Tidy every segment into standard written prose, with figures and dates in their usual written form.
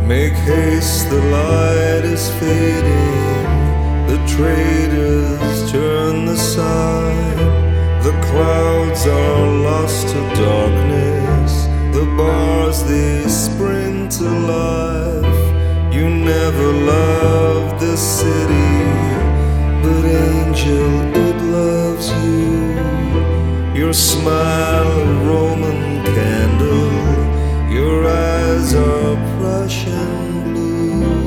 Make haste, the light is fading. The traders turn the side. The clouds are lost to darkness. The bars, they spring to life. You never loved the city, but angel, it loves you. Your smile, a Roman candle. Your eyes are Prussian blue.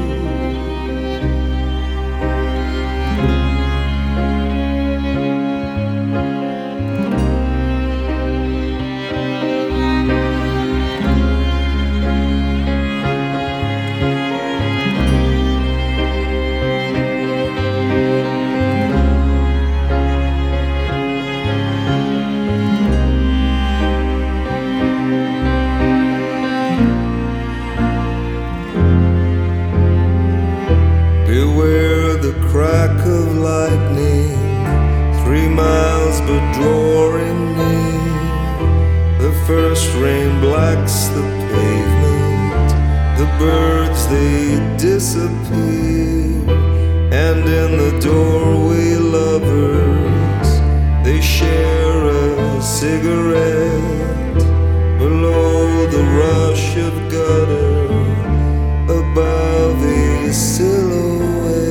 Beware the crack of lightning, 3 miles but drawing near. The first rain blacks the pavement. The birds, they disappear. And in the doorway, lovers, they share a cigarette. Below the rush of gutter, above a silhouette.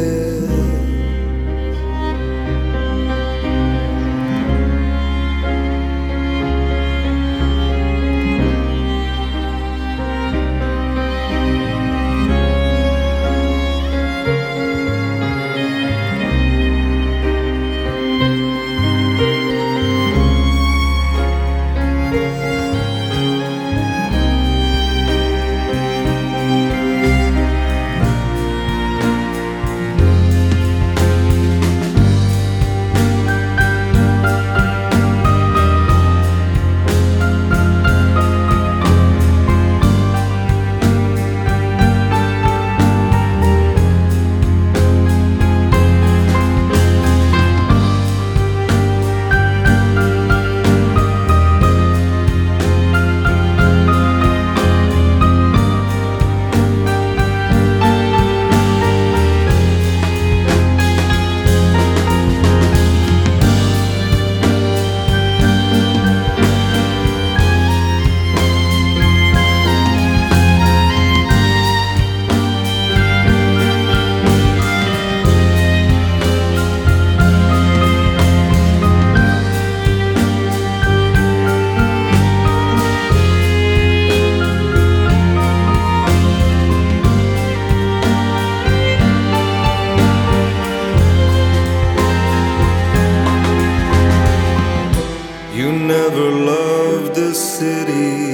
You never loved the city,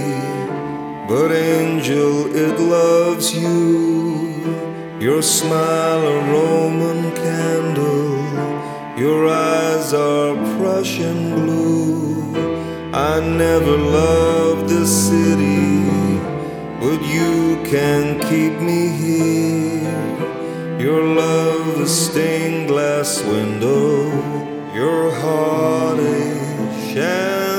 but angel, it loves you. Your smile, a Roman candle. Your eyes are Prussian blue. I never loved the city, but you can keep me here. Your love, a stained glass window. Your heart, a sham.